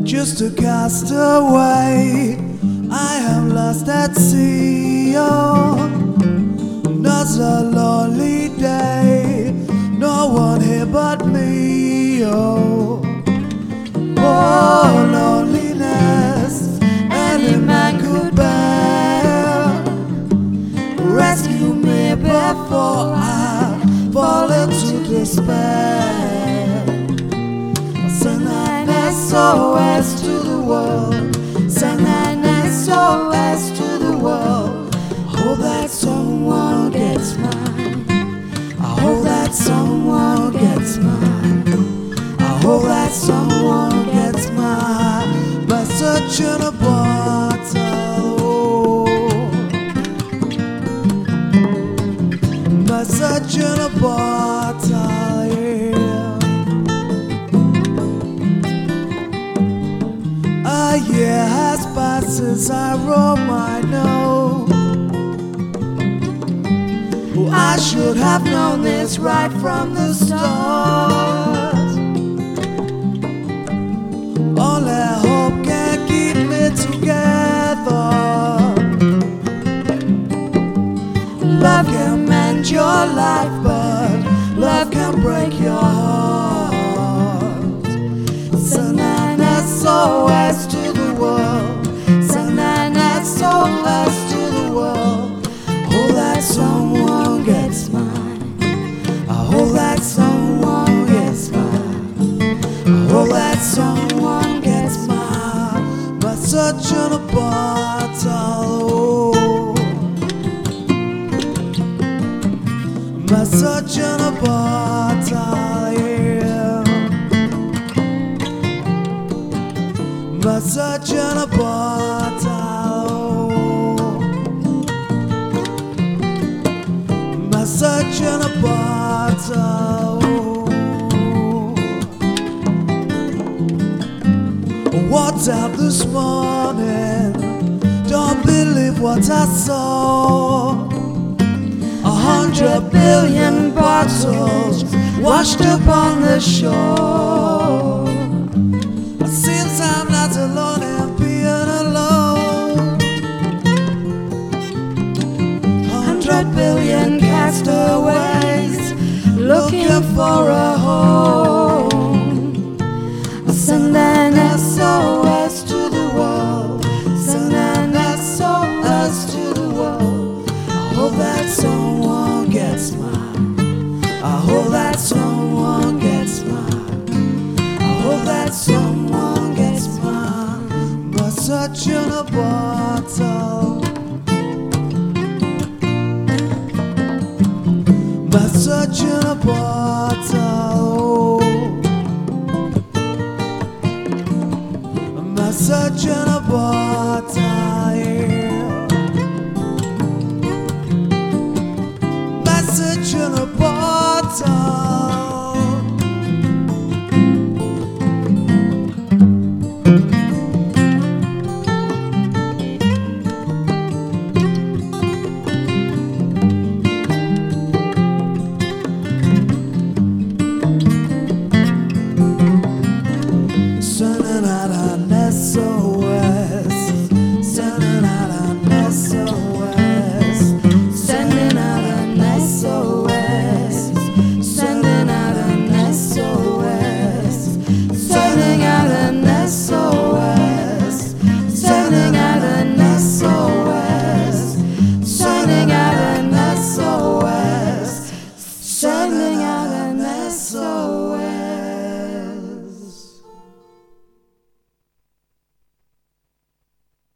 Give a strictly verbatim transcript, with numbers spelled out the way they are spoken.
just a castaway. I am lost at sea. Oh, not a lonely day. No one here but me. Oh, oh, loneliness any man could bear. Rescue me before I fall into despair. Send an S O S to the world. Send an S O S to the world. Hope that someone gets mine. I hope that someone gets mine. I hope that someone gets mine. Message in a bottle. Message in a bottle, yeah. A year has passed since I wrote my note. I should have known this right from the start. Only hope can keep me together. Love can mend your life, but love can break your heart. Send an S O S to the world. Send an S O S to the world. Hope that someone gets mine. I hope that someone gets mine. I hope that someone gets mine. Message in a bottle. Message in a bottle, yeah. Message in a bottle. Message in a bottle. Woke up this morning, don't believe what I saw. A hundred billion bottles washed up on the shore. Since I'm not alone and being alone, hundred billion castaways looking for a home. Send an S O S to the world. Send an S O S to the world. I hope that someone gets mine. I hope that someone gets mine. I hope that someone